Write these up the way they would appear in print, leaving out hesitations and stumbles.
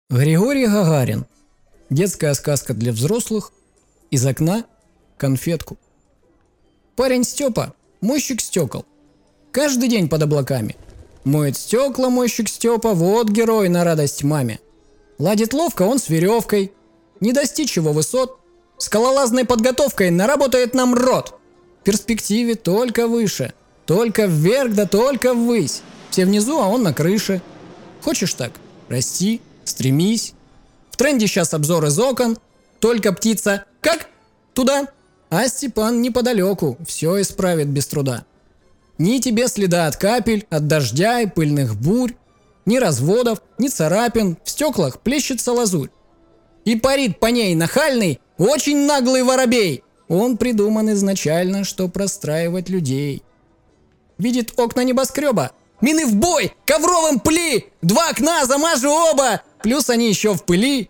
Григорий Гагарин. Детская сказка для взрослых. Из окна конфетку. Парень Степа, мойщик стекол. Каждый день под облаками. Моет стекла мойщик Степа, вот герой на радость маме. Ладит ловко он с веревкой. Не достичь его высот. Скалолазной подготовкой наработает нам рот. В перспективе только выше. Только вверх, да только ввысь. Все внизу, а он на крыше. Хочешь так? Расти, стремись. В тренде сейчас обзор из окон. Только птица как? Туда. А Степан неподалеку, все исправит без труда. Ни тебе следа от капель, от дождя и пыльных бурь, ни разводов, ни царапин, в стеклах плещется лазурь. И парит по ней нахальный, очень наглый воробей. Он придуман изначально, что простраивать людей. Видит окна небоскреба. Мины в бой, ковровым пли, 2 окна, замажу оба, плюс они еще в пыли.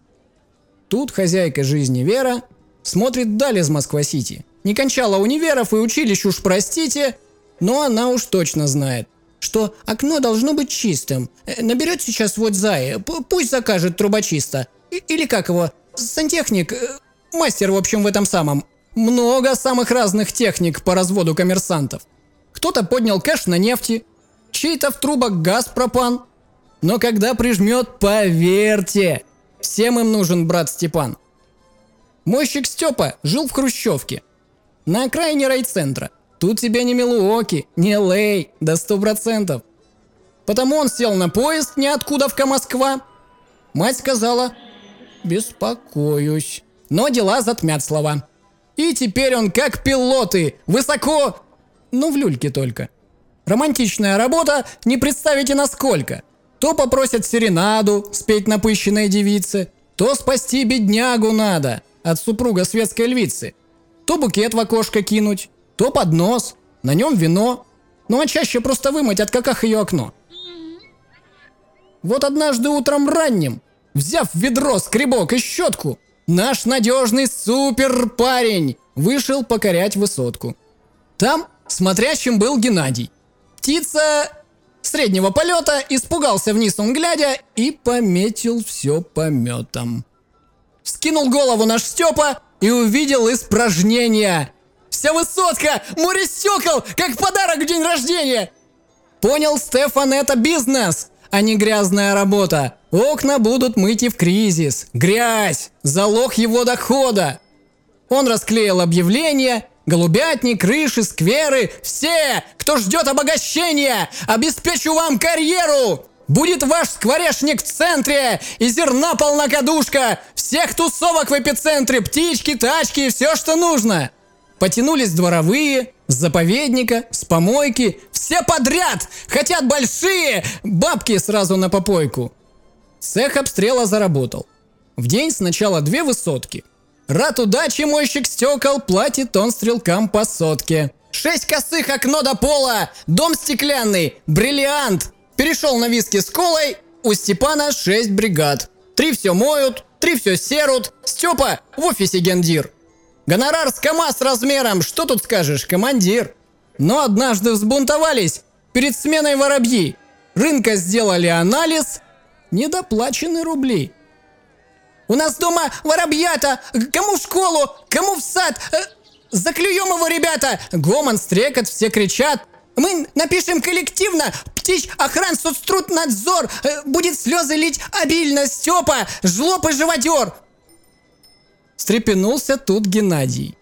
Тут хозяйка жизни Вера смотрит вдаль из Москва-Сити. Не кончала универов и училищ, уж простите, но она уж точно знает, что окно должно быть чистым. Наберет сейчас вот Зая, пусть закажет трубочиста. Или как его, сантехник, мастер в общем в этом самом. Много самых разных техник по разводу коммерсантов. Кто-то поднял кэш на нефти, чей-то в трубах газ пропан. Но когда прижмет, поверьте, всем им нужен брат Степан. Мойщик Степа жил в хрущевке, на окраине райцентра. Тут тебе не Милуоки, не Л.А., да 100%. Потому он сел на поезд ниоткуда-вка Москва. Мать сказала: беспокоюсь. Но дела затмят слова. И теперь он как пилоты, высоко, но в люльке только. Романтичная работа, не представите насколько. То попросят серенаду спеть напыщенной девице, то спасти беднягу надо от супруга светской львицы. То букет в окошко кинуть, то поднос, на нем вино, ну а чаще просто вымыть от каках ее окно. Вот однажды утром ранним, взяв ведро, скребок и щетку, наш надежный супер парень вышел покорять высотку. Там смотрящим был Геннадий. Птица среднего полета, испугался вниз он глядя и пометил все пометом. Вскинул голову наш Степа и увидел испражнения. Вся высотка, море стекол, как подарок в день рождения. Понял Стефан, это бизнес, а не грязная работа. Окна будут мыть и в кризис. Грязь – залог его дохода. Он расклеил объявления. Голубятни, крыши, скверы, все, кто ждет обогащения, обеспечу вам карьеру. Будет ваш скворечник в центре, и зерна полна кадушка, всех тусовок в эпицентре, птички, тачки и все, что нужно. Потянулись дворовые, с заповедника, с помойки, все подряд, хотят большие, бабки сразу на попойку. Цех обстрела заработал. В день сначала 2 высотки. Рад удачи мойщик стекол, платит он стрелкам по сотке. 6 косых окно до пола, дом стеклянный, бриллиант. Перешел на виски с колой, у Степана 6 бригад. 3 все моют, 3 все серут, Степа в офисе гендир. Гонорар с КамАЗ размером, что тут скажешь, командир. Но однажды взбунтовались перед сменой воробьи. Рынка сделали анализ, недоплачены рубли. У нас дома воробьята, кому в школу, кому в сад, заклюем его, ребята. Гомон, стрекот, все кричат. Мы напишем коллективно, птичь, охран, соцтруднадзор, будет слезы лить обильно Степа, жлоб и живодер. Встрепенулся тут Геннадий.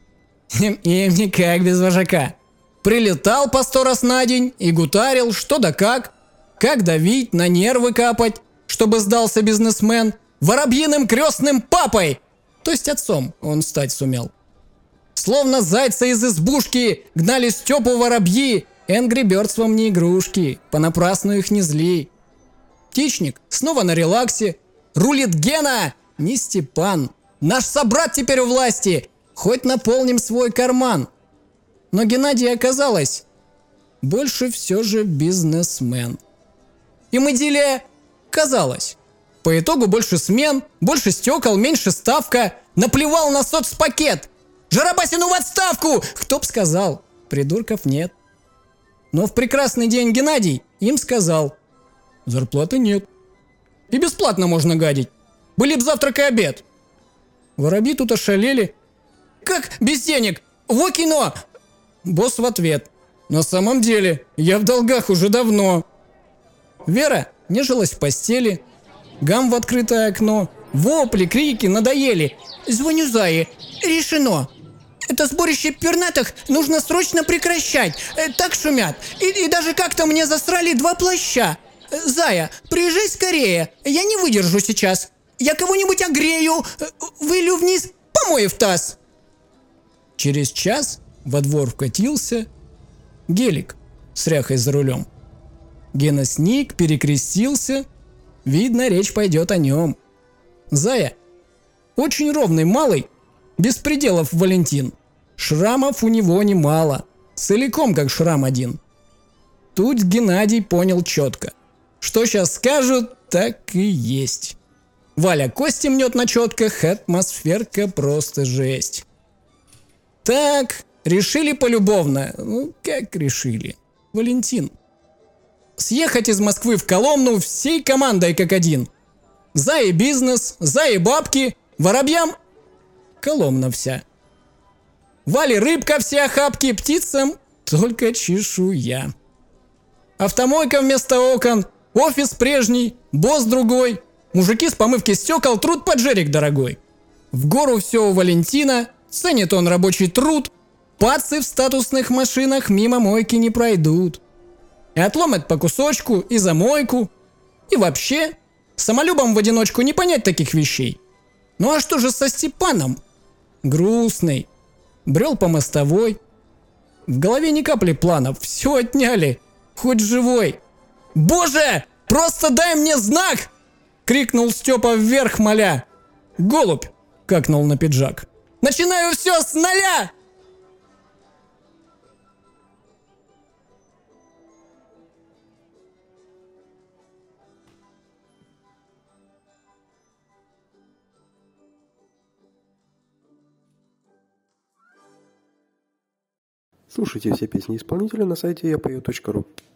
Им никак без вожака. Прилетал по 100 раз на день и гутарил, что да как давить, на нервы капать, чтобы сдался бизнесмен. Воробьиным крестным папой, то есть отцом, он стать сумел. Словно зайца из избушки гнали Степу воробьи, Angry Birds вам не игрушки, понапрасну их не зли. Птичник снова на релаксе, рулит Гена, не Степан. Наш собрат теперь у власти, хоть наполним свой карман. Но Геннадий оказалось, больше все же бизнесмен. Им идиллия казалось. По итогу больше смен, больше стекол, меньше ставка. Наплевал на соцпакет. Жарабасину в отставку! Кто б сказал? Придурков нет. Но в прекрасный день Геннадий им сказал: зарплаты нет. И бесплатно можно гадить. Были б завтрак и обед. Воробьи тут ошалели. Как без денег? Во кино! Босс в ответ. На самом деле, я в долгах уже давно. Вера нежилась в постели. Гам в открытое окно. Вопли, крики надоели. Звоню Зае. Решено. Это сборище пернатых нужно срочно прекращать. Так шумят. И даже как-то мне засрали 2 плаща. Зая, приезжай скорее. Я не выдержу сейчас. Я кого-нибудь огрею. Вылью вниз, помою в таз. Через час во двор вкатился гелик с ряхой за рулем. Гена сник, перекрестился. Видно, речь пойдет о нем. Зая очень ровный малый, без пределов Валентин. Шрамов у него немало, целиком как шрам один. Тут Геннадий понял четко. Что сейчас скажут, так и есть. Валя кости мнет на четках, атмосферка просто жесть. Так, решили полюбовно. Ну, как решили. Валентин. Съехать из Москвы в Коломну всей командой как один. Зае бизнес, Зае бабки, воробьям Коломна вся. Вале рыбка все охапки, птицам только чешуя. Автомойка вместо окон, офис прежний, босс другой, мужики с помывки стекол, труд поджерик дорогой. В гору все у Валентина, ценит он рабочий труд, пацы в статусных машинах мимо мойки не пройдут. И отломят по кусочку, и за мойку, и вообще, самолюбам в одиночку не понять таких вещей. Ну а что же со Степаном? Грустный. Брел по мостовой. В голове ни капли планов, все отняли. Хоть живой. «Боже, просто дай мне знак!» — крикнул Степа вверх, моля. «Голубь!» — какнул на пиджак. «Начинаю все с нуля!» Слушайте все песни исполнителя на сайте yapою.ru.